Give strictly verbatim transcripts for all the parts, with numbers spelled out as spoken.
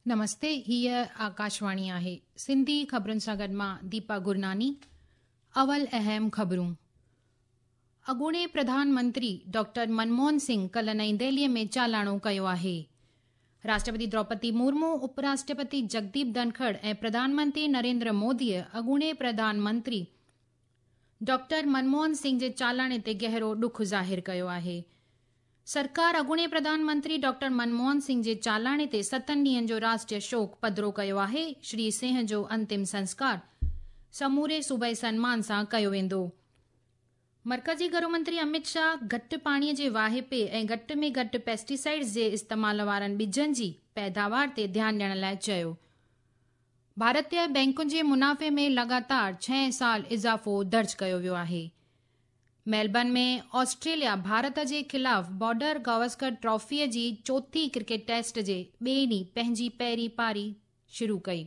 नमस्ते, हीअ आकाशवाणी आहे। सिंधी ख़बरुनि सां गॾु मां दीपा गुरनानी। अवल अहम ख़बरूं। अॻूणे प्रधानमंत्री डॉक्टर मनमोहन सिंह कल्ह नईं दिल्लीअ में चालाणो कयो आहे। राष्ट्रपति द्रौपदी मुर्मू, उपराष्ट्रपति जगदीप धनखड़ ऐं प्रधानमंत्री नरेंद्र मोदीअ अॻूणे प्रधानमंत्री डॉक्टर मनमोहन सिंह जे चालाणे ते गहरो ॾुख ज़ाहिर कयो आहे। सरकार अॻूणे प्रधानमंत्री डॉक्टर मनमोहन सिंह जे चालाणे ते सतनि ॾींहनि जो राष्ट्रीय शोक पधिरो कयो आहे। श्री सिंह जो अंतिम संस्कार समूरे सूबाई सन्मान सां कयो वेंदो। मर्कज़ी गृहमंत्री अमित शाह घटि पाणीअ जे वाहिपे ऐं घटि में घटि पेस्टिसाइड्स जे इस्तेमाल वारनि ॿिजनि जी पैदावार ते ध्यानु ॾियण लाइ चयो। भारतीय बैंकुनि जे मुनाफ़े में लगातार छह साल इज़ाफ़ो दर्ज कयो वियो आहे। मेलबर्न में ऑस्ट्रेलिया भारत जे ख़िलाफ़ बॉर्डर गावस्कर ट्रॉफीअ जी चोथी क्रिकेट टेस्ट जे ॿिए ॾींहुं पंहिंजी पहिरीं पारी शुरू कई।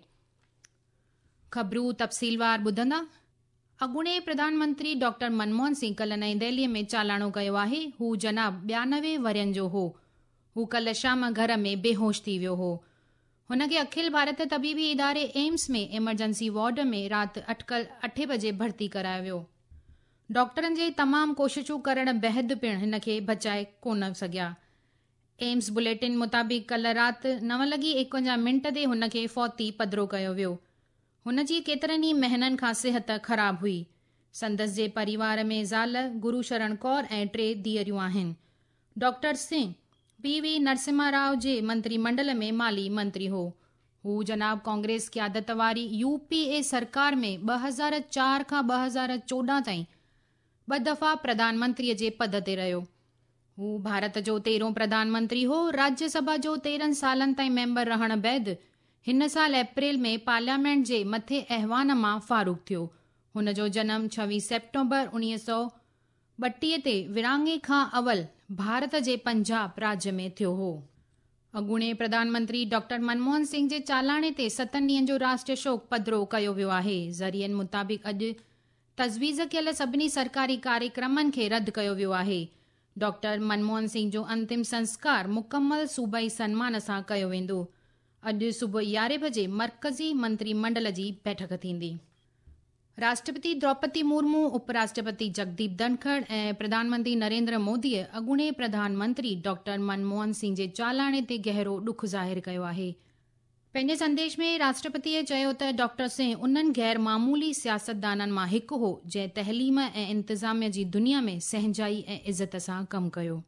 ख़बरूं तफ़सीलवार ॿुधंदा। अॻूणे प्रधानमंत्री डॉक्टर मनमोहन सिंह कल्ह नईं दिल्लीअ में चालाणो कयो आहे। हू जनाब ॿियानवे वरियनि जो हो। हू कल्ह शाम घर में बेहोश थी वियो हो। हुन खे अखिल भारतीय तबीबी इदारे एम्स में इमरजेंसी वार्ड में राति अटकल अठे बजे भर्ती करायो वियो। डॉक्टरनि जे तमामु कोशिशूं करण बैदि पिणु हिन खे बचाए कोन सघिया। एम्स बुलेटिन मुताबिक़ कल्ह राति नव लॻी एकवंजाह मिंट ते हुन खे फौती पधिरो कयो वियो। हुन जी केतिरनि ई महीननि खां सिहत ख़राब हुई। संदसि जे परिवार में ज़ाल गुरुशरण कौर ऐं टे धीअरूं आहिनि। Doctor Singh P V Narasimha Rao जे मंत्रिमंडल में माली मंत्री हो। हू जनाब कांग्रेस क़यादत वारी यूपीए सरकार में ॿ हज़ार चारि खां ॿ हज़ार चोॾहं ताईं ॿ दफ़ा प्रधानमंत्रीअ जे पद ते रहियो। हू भारत जो तेरहों प्रधानमंत्री हो। राज्यसभा जो तेरहं सालनि ताईं मेंबर रहण बैदि हिन साल अप्रैल में पार्लियामेंट जे मथे ऐवान मां फारूक थियो। हुन जो जनम छवीह सेप्टेम्बर उणिवीह सौ ॿटीह ते विरांङे खां अवल भारत जे पंजाब राज्य में थियो हो। अॻूणे प्रधानमंत्री डॉक्टर मनमोहन सिंह जे चालाणे ते सतनि ॾींहनि जो राष्ट्रीय शोक पधिरो कयो वियो आहे। ज़रियनि मुताबिक़ अॼु तजवीज़ कयल सभिनी सरकारी कार्यक्रमनि खे रद्द कयो वियो आहे। डॉक्टर मनमोहन सिंह जो अंतिम संस्कार मुकमल सूबाई सन्मान सां कयो वेंदो। अॼु सुबुह यारहें बजे मर्कज़ी मंत्रिमंडल जी बैठक थींदी। राष्ट्रपति द्रौपदी मुर्मू, उपराष्ट्रपति जगदीप धनखड़ ऐं प्रधानमंत्री नरेंद्र मोदीअ अॻूणे प्रधानमंत्री डॉक्टर मनमोहन सिंह जे चालाणे ते गहरो ॾुख ज़ाहिर कयो आहे। पंहिंजे संदेश में राष्ट्रपतिअ चयो त डॉक्टर सिंह उन्हनि गैर मामूली सियासतदाननि मां हिकु हो जंहिं तहलीम ऐं इंतिज़ामिया जी दुनिया में सहंजाई ऐं इज़त सां कमु कयो।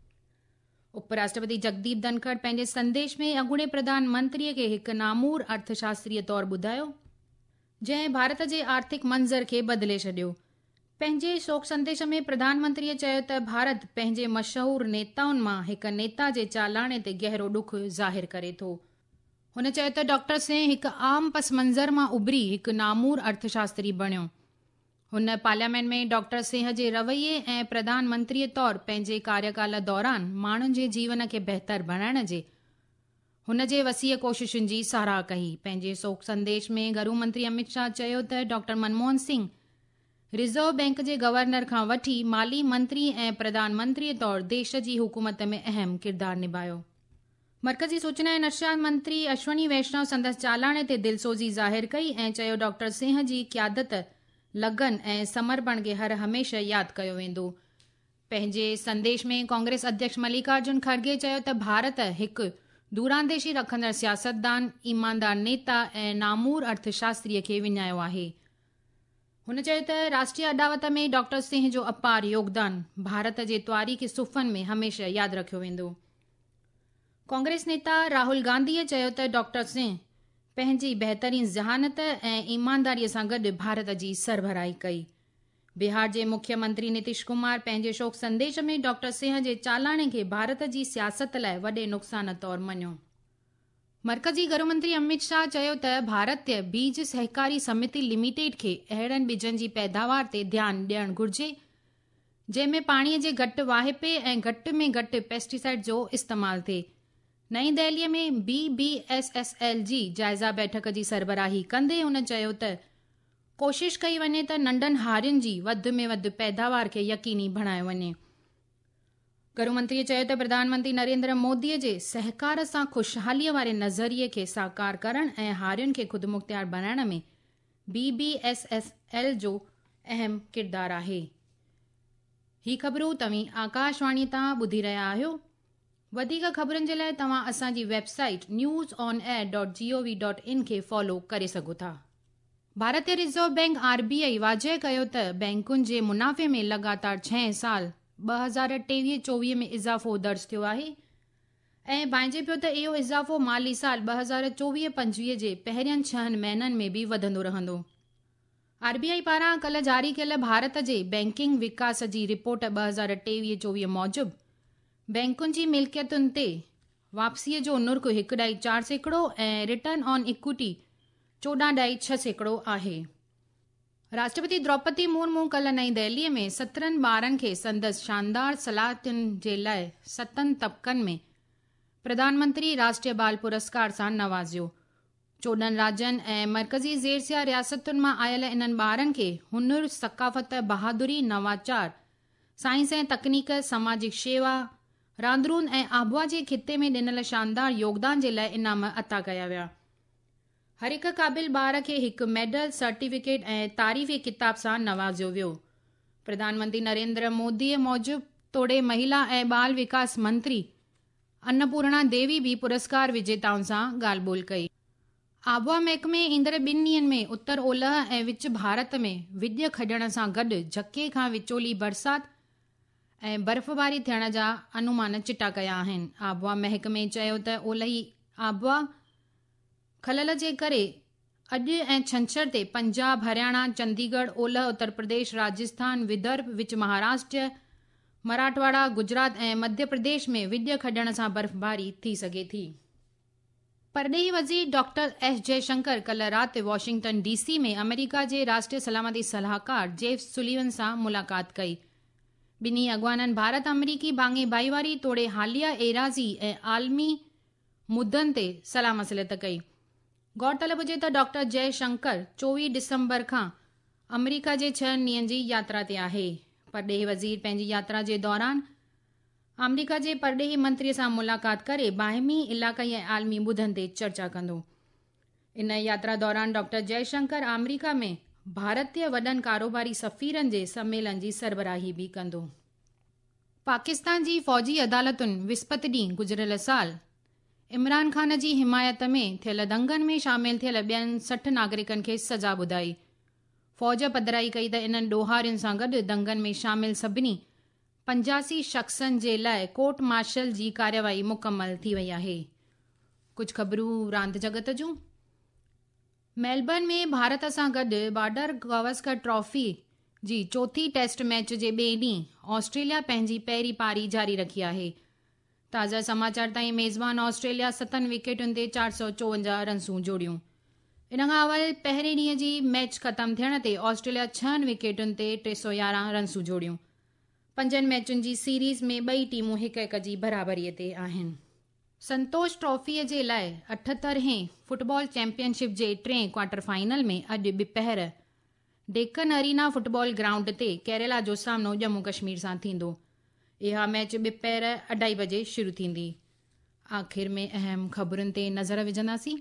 उपराष्ट्रपति जगदीप धनखड़ पंहिंजे संदेश में अॻूणे प्रधानमंत्रीअ खे हिकु नामूर अर्थशास्त्रीय तौरु ॿुधायो जंहिं भारत जे आर्थिक मंज़र खे बदिले छॾियो। पंहिंजे शोक संदेश में प्रधानमंत्रीअ चयो त भारत पंहिंजे मशहूर नेताउनि मां हिकु नेता जे चालाणे ते गहरो ॾुख ज़ाहिर करे थो। हुन चयो त डॉक्टर सिंह हिकु आम पस मंज़र मां उभरी हिकु नामूर अर्थशास्त्री बणियो। हुन पार्लियामेंट में डॉक्टर सिंह जे रवैये ऐं प्रधानमंत्रीअ तौरु पंहिंजे कार्यकाल दौरान माण्हुनि जे जीवन खे बहितर बणाइण जे हुन जे वसीअ कोशिशुनि जी साराह कई। पंहिंजे शोक संदेश में गृह मंत्री अमित शाह चयो त doctor Manmohan Singh reserve bank जे गवर्नर खां वठी माली मंत्री ऐं प्रधानमंत्रीअ तौरु देश जी हुकूमत में अहम किरदारु निभायो। मर्कज़ी सूचना ऐं नशियात मंत्री अश्वनी वैष्णव संदसि चालाणे ते दिलसोज़ी ज़ाहिर कई ऐं चयो डॉक्टर सिंह जी क़यादत, लगन ऐं समर्पण खे हर हमेशह यादि कयो वेंदो। पंहिंजे संदेश में कांग्रेस अध्यक्ष मल्लिकार्जुन खड़गे चयो त भारत हिकु दूरांदेशी रखंदड़ सियासतदान, ईमानदार नेता ऐं नामूर अर्थशास्त्रीअ खे विञायो आहे। हुन चयो त राष्ट्रीय अदावत में डॉक्टर सिंह जो अपार योगदान भारत जे तारीख़ी सुफ़न में हमेशह यादि रखियो वेंदो। कांग्रेस नेता राहुल गांधीअ चयो त डॉक्टर सिंह पंहिंजी बहितरीन ज़हानत ऐं ईमानदारीअ सां गॾु भारत जी सरबराही कई। बिहार जे मुख्यमंत्री नीतीश कुमार पंहिंजे शोक संदेश में डॉक्टर सिंह जे चालाणे खे भारत जी सियासत लाइ वॾे नुक़सान तौरु मञियो। मर्कज़ी गृहमंत्री अमित शाह चयो त भारतीय बीज सहकारी समिति लिमिटेड खे अहिड़नि ॿिजनि जी पैदावार ते ध्यानु ॾियणु घुर्जे जंहिं में पाणीअ जे घटि वाहिपे ऐं घटि में घटि पेस्टिसाइड जो इस्तेमालु थिए। नईं दिल्लीअ में B B S S L जी जाइज़ा बैठक जी सरबराही कंदे हुन चयो त कोशिश कई वञे त नंढनि हारियुनि जी वधि में वधि पैदावार खे यकीनी बणायो वञे। गृहमंत्रीअ चयो त प्रधानमंत्री नरेंद्र मोदीअ जे सहकार सां ख़ुशहालीअ वारे नज़रिये खे साकार करण ऐं हारियुनि खे ख़ुदमुख़्तियार बनाइण में B B S S L जो अहम किरदारु आहे। ही ख़बरूं तव्हीं आकाशवाणी तां ॿुधी रहिया आहियो। वधीक ख़बरुनि जे लाइ तव्हां असांजी website news on air dot G O V dot in खे फॉलो करे सघो था। भारतीय reserve bank R B I वाज़ह कयो त बैंकुनि जे मुनाफ़े में लगातार छह साल ॿ हज़ार टेवीह चोवीह में इज़ाफ़ो दर्ज थियो आहे ऐं बांइजे पियो त इहो इज़ाफ़ो माली साल ॿ हज़ार चोवीह पंजवीह जे पहिरियनि छहनि महीननि में बि वधंदो रहंदो। आर बी आई पारां कल्ह जारी कयल भारत जे बैंकिंग विकास जी रिपोर्ट ॿ हज़ार टेवीह चोवीह मूजिबि बैंकुनि जी मिल्कियतुनि ते वापसीअ जो नुर्ख़ हिकु ॾाई चारि सैकड़ो ऐं रिटर्न ऑन इक्विटी चोॾहं ॾाई छह सैकड़ो आहे। राष्ट्रपति द्रौपदी मुर्मू कल्ह नई दिल्लीअ में सत्रहनि ॿारनि खे संदसि शानदार सलाहियतुनि जे लाइ सतनि तबक़नि में प्रधानमंत्री राष्ट्रीय बाल पुरस्कार सां नवाज़ियो। चोॾहनि राज्यनि ऐं मर्कज़ी ज़ेरसिया रियासतुनि मां आयल इन्हनि ॿारनि खे हुनुर, सक़ाफ़त, बहादुरी, नवाचार, साइंस ऐं तकनीक, समाजिक शेवा, रांदरुनि ऐं आबहवा जे खिते में ॾिनल शानदार योगदान जे लाइ इनाम अता कया विया। हर हिक क़ाबिल ॿार खे हिकु मेडल, सर्टिफिकेट ऐं तारीफ़ी किताब सां नवाज़ियो वियो। प्रधानमंत्री नरेंद्र मोदीअ मूजिबि तोड़े महिला ऐं बाल विकास मंत्री अन्नपूर्णा देवी भी पुरस्कार विजेताउनि सां ॻाल्हि ॿोल कई। आबहवा महकमे ईंदड़ ॿिनि ॾींहनि में उत्तर ओलह ऐं विच भारत में विॼ खॼण सां गॾु झके खां विचोली बरसाति ऐं बर्फ़बारी थियण जा अनुमान चिटा कया आहिनि। आबहवा महकमे चयो त ओलही आबहवा खलल जे करे अॼु ऐं छंछर ते पंजाब, हरियाणा, चंडीगढ़, ओलह उत्तर प्रदेश, राजस्थान, विदर्भ, विच महाराष्ट्र, मराठवाड़ा, गुजरात ऐं मध्य प्रदेश में विॼ खॼण सां बर्फ़बारी थी सघे थी। परॾेही वज़ीर डॉक्टर एस जयशंकर कल्ह राति वॉशिंगटन डी सी में अमेरिका जे राष्ट्रीय सलामती सलाहकार जेफ सुलीवन सां मुलाक़ात कई। ॿिन्ही अॻवाननि भारत अमरीकी बांगे भाईवारी तोड़े हालिया एराज़ी ऐं आलमी मुद्दनि ते सलाह मसलियत कई। गौरतलब हुजे त डॉक्टर जयशंकर चोवीह डिसंबर खां अमरीका जे छहनि ॾींहंनि जी यात्रा ते आहे। परॾेही वज़ीर पंहिंजी यात्रा जे दौरान अमरीका जे परॾेही मंत्रीअ सां मुलाक़ात करे बाहिमी इलाक़ाई ऐं आलमी मुद्दनि ते चर्चा कंदो। इन यात्रा दौरान डॉक्टर जयशंकर अमरीका में भारतीय वॾनि कारोबारी सफ़ीरनि जे सम्मेलन जी सरबराही बि कंदो। पाकिस्तान जी फ़ौजी अदालतुनि विस्पति ॾींहुं गुज़िरियल साल इमरान ख़ान जी हिमायत में थियल दंगनि में शामिल थियल ॿियनि सठ नागरिकनि खे सज़ा ॿुधाई। फ़ौज पधिराई कई त इन्हनि ॾोहारियुनि सां गॾु दंगनि में शामिल सभिनी पंजासी शख़्सनि जे लाइ कोर्ट मार्शल जी कार्यवाही मुकमल थी वई आहे। कुझु ख़बरूं रांदि जगत जूं। मेलबर्न में भारत सां गॾु बॉर्डर गावस्कर ट्रॉफी जी चोथी टेस्ट मैच जे ॿिए ॾींहुं ऑस्ट्रेलिया पंहिंजी पहिरीं पारी जारी रखी आहे। ताज़ा समाचार ताईं मेज़बान ऑस्ट्रेलिया सतनि विकेटुनि ते चारि सौ चोवंजाह रन्सूं जोड़ियूं। इन खां अवल पहिरें ॾींहं जी मैच ख़तमु थियण ते ऑस्ट्रेलिया छहनि विकेटुनि ते टे सौ यारहं रन्सूं जोड़ियूं। पंजनि मैचुनि जी सीरीज़ में ॿई टीमूं हिक हिक जी बराबरीअ ते आहिनि। संतोष ट्रॉफीअ जे लाइ अठहतरहें फुटबॉल चैंपियनशिप जे टें क्वार्टर फाइनल में अॼु ॿिपहर डेक्कन अरीना फुटबॉल ग्राउंड ते केरला जो सामनो जम्मू कश्मीर सां थींदो। इहा मैच ॿिपहर अढाई बजे शुरू थींदी। आख़िर में अहम ख़बरुनि ते नज़र विझंदासीं।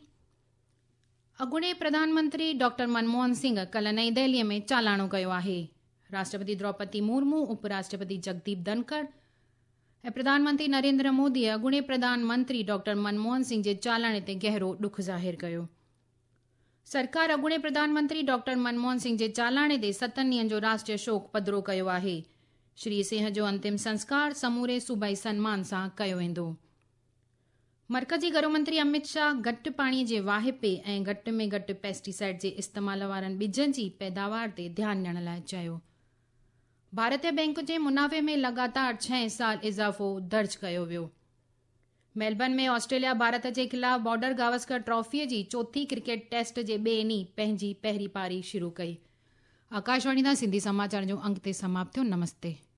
अॻूणे प्रधानमंत्री डॉक्टर मनमोहन सिंह कल्ह नई दिल्लीअ में चालाणो कयो आहे। राष्ट्रपति द्रौपदी मुर्मू, उपराष्ट्रपति जगदीप धनखड़ ऐं प्रधानमंत्री नरेंद्र मोदी अॻूणे प्रधानमंत्री डॉक्टर मनमोहन सिंह जे चालाणे ते गहरो ॾुख ज़ाहिर कयो। सरकार अॻूणे प्रधानमंत्री डॉक्टर मनमोहन सिंह जे चालाणे ते सतनि ॾींहनि जो राष्ट्रीय शोक पधिरो कयो आहे। श्री सिंह जो अंतिम संस्कार समूरे सूबाई सन्मान सां कयो वेंदो। मर्कज़ी गृहमंत्री अमित शाह घटि पाणीअ जे वाहिपे ऐं घटि में घटि पेस्टिसाइड जे इस्तेमाल वारनि ॿिजनि जी पैदावार ते ध्यानु ॾियण लाइ चयो। भारतीय बैंक जे मुनाफ़े में लगातार छह साल इज़ाफ़ो दर्ज कयो वियो। मेलबर्न में ऑस्ट्रेलिया भारत जे ख़िलाफ़ बॉर्डर गावस्कर ट्रॉफीअ जी चोथी क्रिकेट टेस्ट जे ॿिए ॾींहुं पंहिंजी पहिरीं पारी शुरू कई। आकाशवाणी तां सिंधी समाचार जो अंक ते समाप्त थियो। नमस्ते।